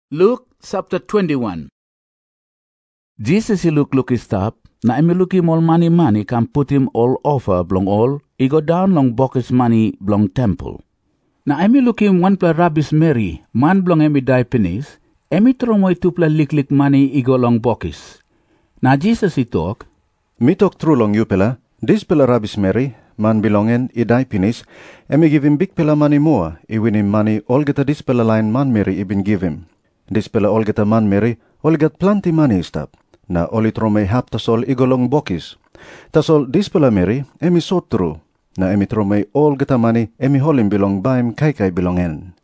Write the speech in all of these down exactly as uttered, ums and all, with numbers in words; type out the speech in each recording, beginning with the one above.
Luke chapter twenty-one. Jesus iluk-luki stop, na imiluki mol mani-mani can put him all over blong all, I go down long bokis money blong temple. Na imiluki one pla rabbis Mary, man blong emi dai penis, emi tromoy tu pla lik-lik money I go long bokis. Na Jesus itok, Mitok true long you pela, this pela rabbis Mary, man belongen I dai penis, emi give him big pela money more, I win him money all get a this pela line man Mary I bin give him. This pela all get a man Mary, all get plenty money stop. Na oli trome hap tasol igolong bokis. Tasol this pela Mary, emi so true. Na emi trome all get a money, emi holim belong baim kai kai belongen.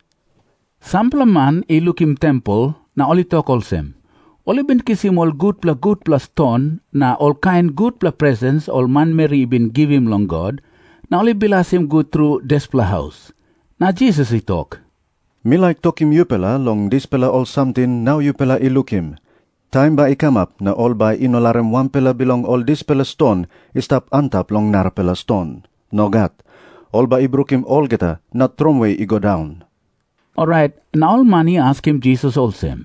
sampla man ilukim temple na oli tokolsem. Oli bin kisim all good pla good pla stone, na all kind good pla presents all man Mary bin give him long God, na oli bilas him good through des pla house. Na Jesus itok. Me like tokim you pela long this pela all something now you pela ilukim. Time ba I come up na all by inolarem one pela belong all this pela stone istap antap long nar pela stone. No gat. All ba ibrukim all geta not tromway I go down. Alright, now all money ask him Jesus also.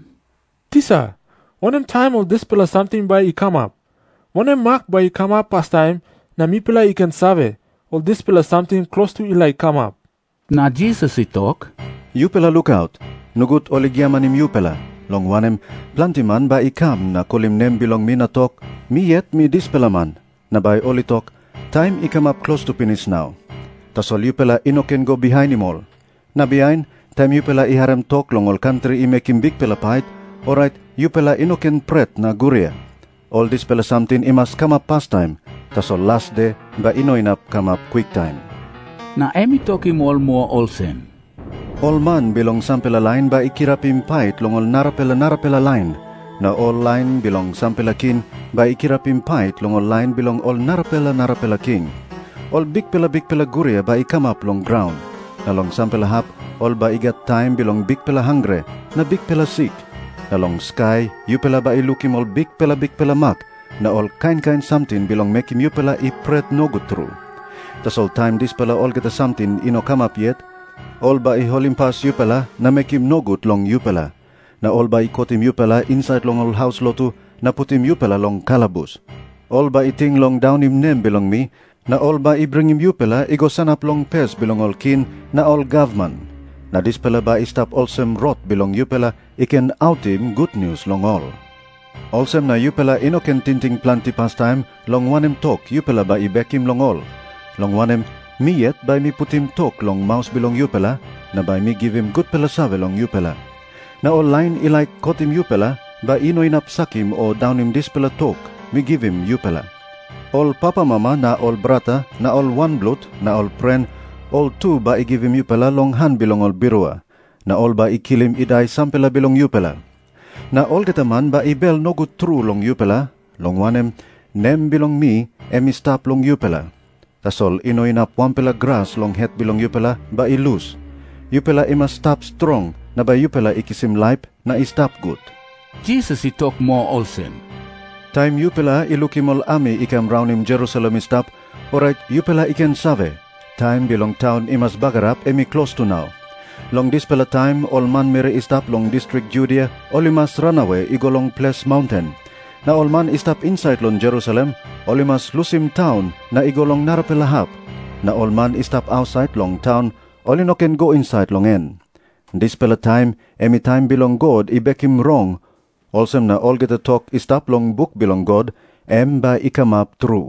Tisa, one em time of this pela something by I come up. One em mark by I come up past time na mi pela I can save. All this pela something close to I like come up. Na Jesus itok. You pela look out. Nugut oligiamanim you pela. Long wanem, plantiman ba ikam na kolim nem bilong mi na talk, mi yet mi dispela man, na by oli talk, time I come up close to finish now. Tasol you pela inoken go behind him all. Na behind, time you pela iharem talk long all country I make him big pela pait, alright, you pela inoken pret na guria. All this pela something I must come up past time, tasol last day ba inoinap come up quick time. Na emi tokim all more also. All man belong sampela line ba ikirapim pait long all narapela narapela line. Na all line belong sampela kin ba ikirapim pait long all line belong all narapela narapela king. All big pela big pela guria ba ikam up long ground. Na long sampela hap all ba igat time belong big pela hungry na big pela sick. Na long sky you pela ba ilukim all big pela big pela mak. Na all kind kind something belong making you pela I pret no good true. Tas all time this pela all get a something ino come up yet. All ba iholim pas you pela na make him no good long you pela. Na all ba ikot him you pela inside long all house lotu na put him you pela long kalabus. All ba iting long down him name belong me. Na all ba I bring him you pela I go san up long pes belong all kin na all government. Na this pela ba I stop allsem rot belong you pela I can out him good news long all. Allsem na you pela ino ken tinting planti pastime long one him talk you pela ba I back him long all. Long one him mi yet by me put him talk long mouse belong you pela, na by me give him good pela save long you pela. Na all line I like caught him you pela, ba ino inap sak him or down him this pela talk, me give him you pela. All papa mama na all brata, na all one blood, na all friend, all two ba I give him you pela long hand belong all birua, na all ba I kill him iday sampela belong you pela. Na all getaman ba I bel no good true long you pela, long wanem, nem belong me, emi stop long you pela. Tasol ino inap one pela grass long het belong you pela ba I lose. You pela I must stop strong na ba you pela ikisim life na I stop good. Jesus he talk more also. Time you pela ilukim all ami ikam round him Jerusalem I stop. Alright you pela iken save. Time belong town I must bagarap emi close to now. Long this pela time all man mere I stop long district Judea all I must run away I go long place mountain. Na all man I stop inside long Jerusalem, all I must lose him town, na I go long narapela hap. Na all man I stop outside long town, all I no can go inside long en. This pela time, emi time belong God, I back him wrong. Also na all get a talk I stop long book belong God, em ba I come up true.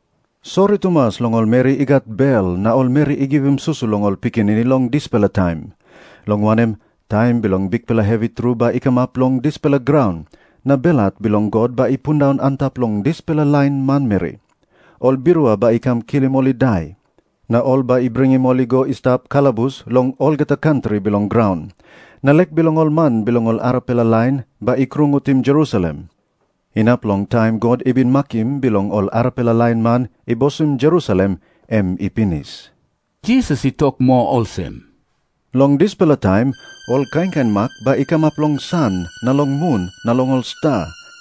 Sorry to mas long all Mary I got bell, na all Mary I give him susu long all pikin ini long this pela time. Long wanem, time belong big pela heavy true ba I come up long this pela ground. Na belat belong God ba ipun down antap long this pela line man Mary. All birua ba ikam kill him oli die. Na all ba I bring him oli go istap kalabus long all get a country belong ground. Na lek belong all man belong all arapela line ba ikrungut him Jerusalem. Inap long time God ibin makim belong all arapela line man ibosim Jerusalem em ipinis. Jesus he talk more also. Long this pela time, all kain kain mak ba ikam up long sun, na long moon, na long all star.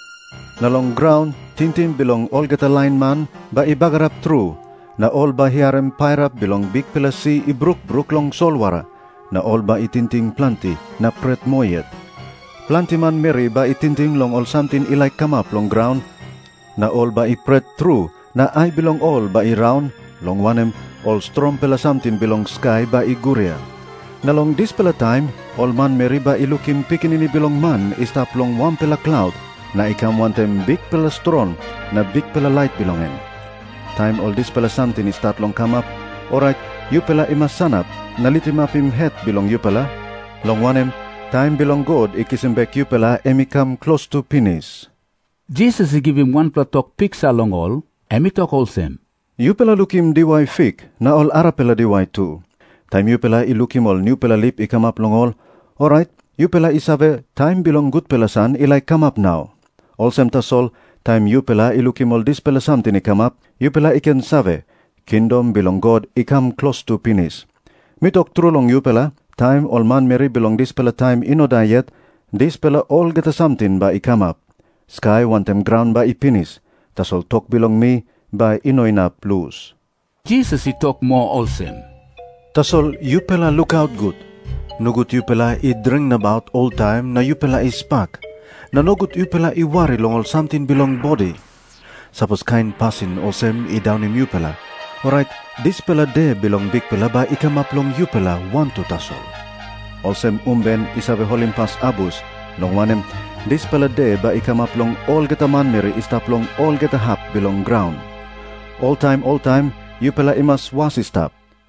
Na long ground, tintin belong all get a line man, ba ibagarap true. Na all ba hiarem pairap belong big pela si ibruk bruk long solwara. Na all ba itinting planti, na pret moyet. Plantiman Mary ba itinting long all something ilay come up long ground, na all ba ipret through, na ay belong all ba i-round, long wanem all storm pela something belong sky ba iguria. Na long this pela time, all man Mary ba ilukim pikinini belong man istap long one pela cloud, na ikam wantem big pela storm, na big pela light belongen. Time all this pela something start long come up, alright, you pela imasanap, nalitimapim het belong you pela, long wanem, time belong God ikisimbek you pela emikam close to finish. Jesus he give him one platok picture long all, and he talk also. You pela lukim diway fik, na all ara pela diway too. Time you pela ilukim all new pela lip ikam up long all, alright, you pela isave, time belong good pela san ilay come up now. Olsem tasol, time you pela ilukim all this pela something ikam up, you pela iken save, kingdom belong God ikam close to finish. Mitok true long you pela, time all man Mary belong this pela time ino diet, this pela all get a something ba ikam up. Sky wantem ground ba ipinis, tasol talk belong me ba ino inap lose. Jesus he talk more also. Tasol you pela look out good. Nugut you pela i drink about all time na you pela i spark. Na nugut you pela i worry long all something belong body. Suppose kind passing osem i down in you pela. Alright, this pela day belong big pela ba ikam up long you pela one to tasol. Osem umben isave holim pas abus, long wanem, this pela day ba ikam up long all get a man Mary istap long all get a hap belong ground. All time, all time, you pela imas wasi stop.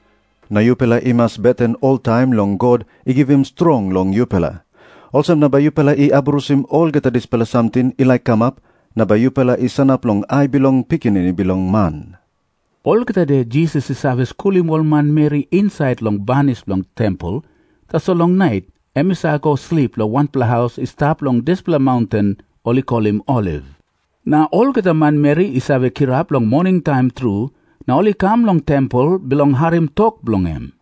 Na you pela imas beten all time long God I give him strong long you pela. Also na ba you pela I abrusim all get a this pela something ilay come up, na ba you pela I sanap long I belong pikinini belong man. All kita de Jesus is have schooling all man Mary inside long banis long temple, tas long night, emisa go sleep lo one pla house is stop long this pla mountain, oli call him Olive. Na all kita man Mary is have kirap long morning time through, na oli come long temple belong harim talk belong him.